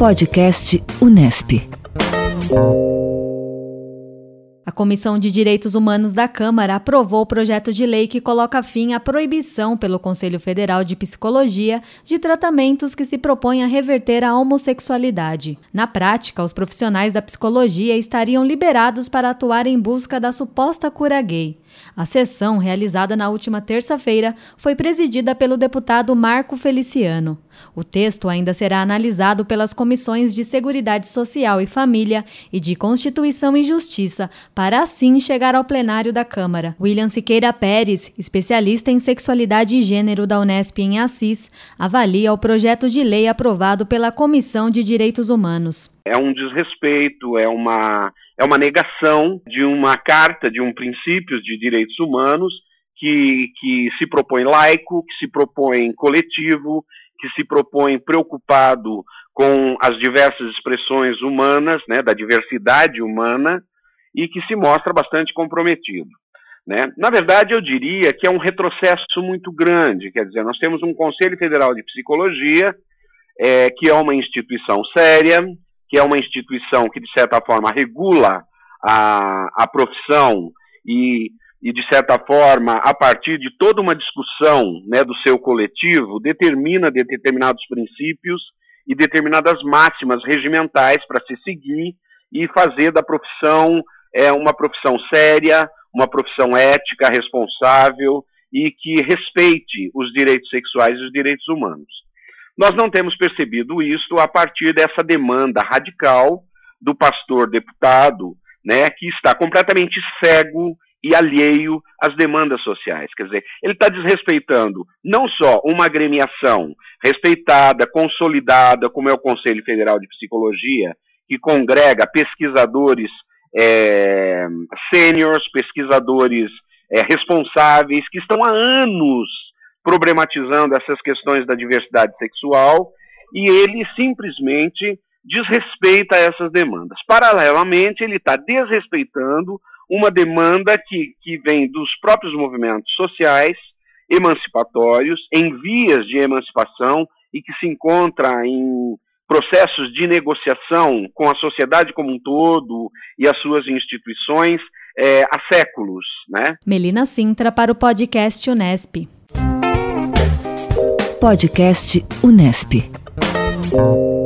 Podcast Unesp. A Comissão de Direitos Humanos da Câmara aprovou o projeto de lei que coloca fim à proibição pelo Conselho Federal de Psicologia de tratamentos que se propõem a reverter a homossexualidade. Na prática, os profissionais da psicologia estariam liberados para atuar em busca da suposta cura gay. A sessão, realizada na última terça-feira, foi presidida pelo deputado Marco Feliciano. O texto ainda será analisado pelas comissões de Seguridade Social e Família e de Constituição e Justiça, para assim chegar ao plenário da Câmara. William Siqueira Pérez, especialista em sexualidade e gênero da Unesp em Assis, avalia o projeto de lei aprovado pela Comissão de Direitos Humanos. É um desrespeito, é uma negação de uma carta, de princípios de direitos humanos que se propõe laico, que se propõe coletivo, que se propõe preocupado com as diversas expressões humanas, da diversidade humana, e que se mostra bastante comprometido. Na verdade, eu diria que é um retrocesso muito grande. Quer dizer, nós temos um Conselho Federal de Psicologia, que é uma instituição séria, que é uma instituição que, de certa forma, regula a profissão e, de certa forma, a partir de toda uma discussão do seu coletivo, determina determinados princípios e determinadas máximas regimentais para se seguir e fazer da profissão uma profissão séria, uma profissão ética, responsável e que respeite os direitos sexuais e os direitos humanos. Nós não temos percebido isso a partir dessa demanda radical do pastor deputado, que está completamente cego e alheio às demandas sociais. Quer dizer, ele está desrespeitando não só uma agremiação respeitada, consolidada, como é o Conselho Federal de Psicologia, que congrega pesquisadores sêniores, pesquisadores responsáveis, que estão há anos problematizando essas questões da diversidade sexual, e ele simplesmente desrespeita essas demandas. Paralelamente, ele está desrespeitando uma demanda que vem dos próprios movimentos sociais, emancipatórios, em vias de emancipação e que se encontra em processos de negociação com a sociedade como um todo e as suas instituições há séculos. Melina Sintra para o podcast Unesp. Podcast Unesp.